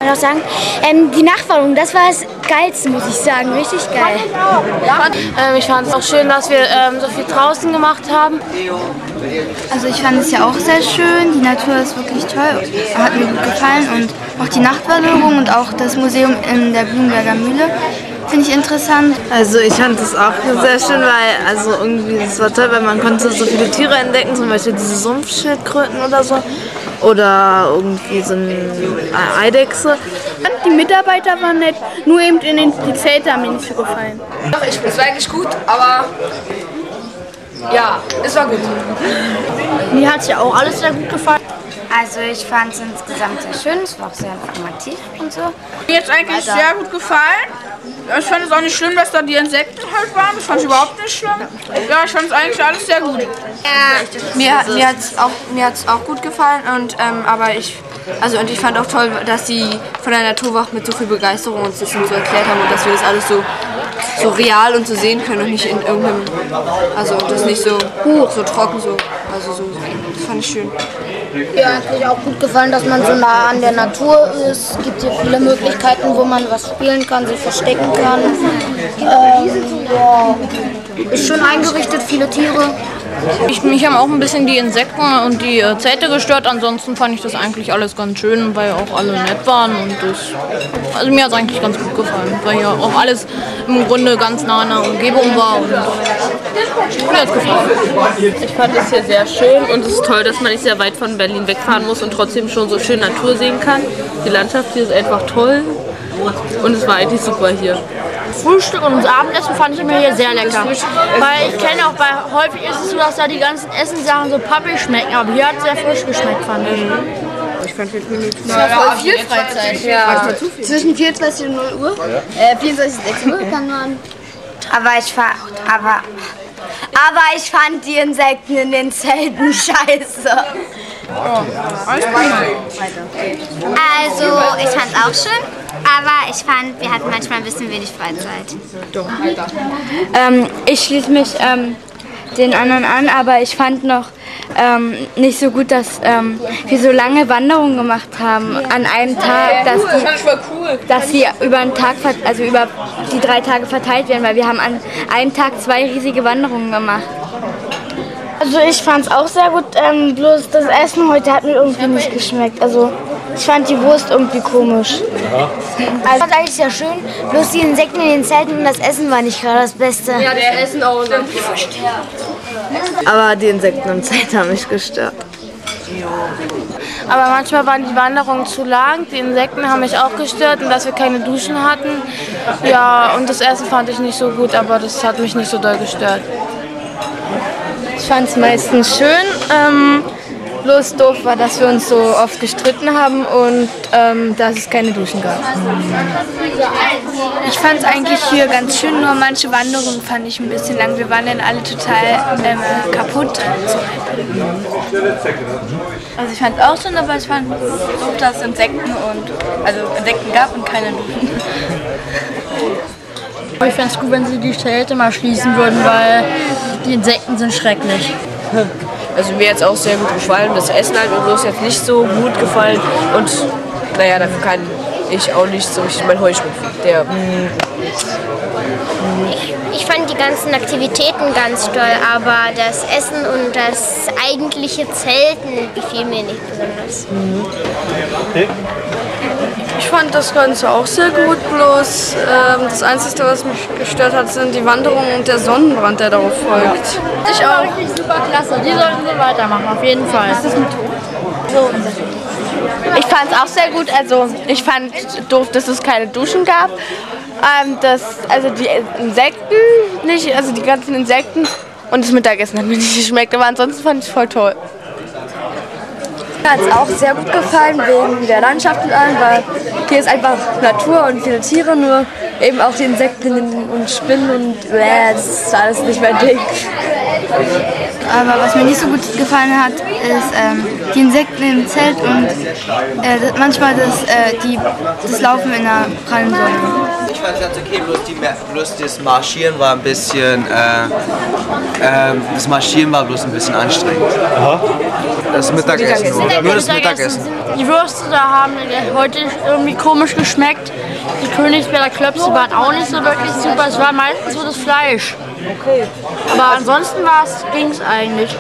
noch sagen, die Nachtwanderung, das war das Geilste, muss ich sagen. Richtig geil. Ich fand es auch schön, dass wir so viel draußen gemacht haben. Also ich fand es ja auch sehr schön, die Natur ist wirklich toll, hat mir gut gefallen und auch die Nachtwanderung und auch das Museum in der Blumberger Mühle finde ich interessant. Also ich fand es auch sehr schön, weil also irgendwie es war toll, weil man konnte so viele Tiere entdecken, zum Beispiel diese Sumpfschildkröten oder so oder irgendwie so eine Eidechse. Die Mitarbeiter waren nett, nur eben die Zelte haben mir nicht so gefallen. Doch, es war eigentlich gut, aber ja, es war gut. Mir hat es ja auch alles sehr gut gefallen. Also ich fand es insgesamt sehr schön, es war auch sehr informativ und so. Mir hat es eigentlich sehr gut gefallen. Ich fand es auch nicht schlimm, dass da die Insekten halt waren. Das fand ich überhaupt nicht schlimm. Ja, ich fand es eigentlich alles sehr gut. Mir hat es auch gut gefallen und und ich fand auch toll, dass die von der Naturwacht mit so viel Begeisterung uns das so erklärt haben und dass wir das alles so real und so sehen können und nicht in irgendeinem, also das nicht so trocken so, das fand ich schön. Ja, hat mir auch gut gefallen, dass man so nah an der Natur ist. Es gibt hier viele Möglichkeiten, wo man was spielen kann, sich verstecken kann. Ist schön eingerichtet, viele Tiere. Mich haben auch ein bisschen die Insekten und die Zelte gestört. Ansonsten fand ich das eigentlich alles ganz schön, weil auch alle nett waren. Und also mir hat es eigentlich ganz gut gefallen, weil ja auch alles im Grunde ganz nah in der Umgebung war. Und mir hat es gefallen. Ich fand es hier sehr schön und es ist toll, dass man nicht sehr weit von Berlin wegfahren muss und trotzdem schon so schön Natur sehen kann. Die Landschaft hier ist einfach toll und es war eigentlich super hier. Frühstück und das Abendessen fand ich immer hier sehr lecker. Weil ich kenne auch, häufig ist es so, dass da die ganzen Essenssachen so pappig schmecken, aber hier hat es sehr frisch geschmeckt, fand ich. Ich fand 5 Minuten. Es war voll viel Freizeit. Ja. Zwischen 24 und 0 Uhr, 24 und 6 Uhr kann man. Aber ich fand die Insekten in den Zelten scheiße. Also, ich fand es auch schön, aber ich fand, wir hatten manchmal ein bisschen wenig Freizeit. Ich schließe mich den anderen an, aber ich fand noch nicht so gut, dass wir so lange Wanderungen gemacht haben an einem Tag, dass sie über einen Tag, also über die 3 Tage verteilt werden, weil wir haben an einem Tag 2 riesige Wanderungen gemacht. Also ich fand es auch sehr gut, bloß das Essen heute hat mir irgendwie nicht geschmeckt. Also ich fand die Wurst irgendwie komisch. Also das war eigentlich sehr schön, bloß die Insekten in den Zelten und das Essen war nicht gerade das Beste. Ja, der Essen auch. Aber die Insekten im Zelt haben mich gestört. Aber manchmal waren die Wanderungen zu lang, die Insekten haben mich auch gestört und dass wir keine Duschen hatten. Ja, und das Essen fand ich nicht so gut, aber das hat mich nicht so doll gestört. Ich fand es meistens schön, bloß doof war, dass wir uns so oft gestritten haben und dass es keine Duschen gab. Ich fand es eigentlich hier ganz schön, nur manche Wanderungen fand ich ein bisschen lang. Wir waren dann alle total kaputt. Also ich fand es auch schön, aber ich fand doof, dass es Insekten gab und keine Duschen. Ich fände es gut, wenn sie die Zelte mal schließen würden, weil die Insekten sind schrecklich. Also mir hat es auch sehr gut gefallen. Das Essen hat mir bloß jetzt nicht so gut gefallen. Und naja, dafür kann ich auch nicht so richtig mein Heuschnupfen. Ich fand die ganzen Aktivitäten ganz toll, aber das Essen und das eigentliche Zelten gefiel mir nicht besonders. Ich fand das Ganze auch sehr gut, bloß das Einzige, was mich gestört hat, sind die Wanderungen und der Sonnenbrand, der darauf folgt. Ich auch. Richtig super klasse, die sollten so weitermachen, auf jeden Fall. Ist das ein Ton? So. Ich fand es auch sehr gut, also ich fand doof, dass es keine Duschen gab. Also die Insekten nicht, also die ganzen Insekten und das Mittagessen hat mir nicht geschmeckt, aber ansonsten fand ich es voll toll. Mir hat es auch sehr gut gefallen, wegen der Landschaft und allem, weil hier ist einfach Natur und viele Tiere, nur eben auch die Insekten und Spinnen und das ist alles nicht mein Ding. Aber was mir nicht so gut gefallen hat, ist die Insekten im Zelt und manchmal das Laufen in der prallen Sonne. Ich fand es ganz okay, bloß das Marschieren war ein bisschen, anstrengend. Aha. Das Mittagessen nur das Mittagessen. Die Würste da haben heute irgendwie komisch geschmeckt. Die Königsberger Klöpse waren auch nicht so wirklich super. Es war meistens so das Fleisch. Okay. Aber ansonsten ging es eigentlich.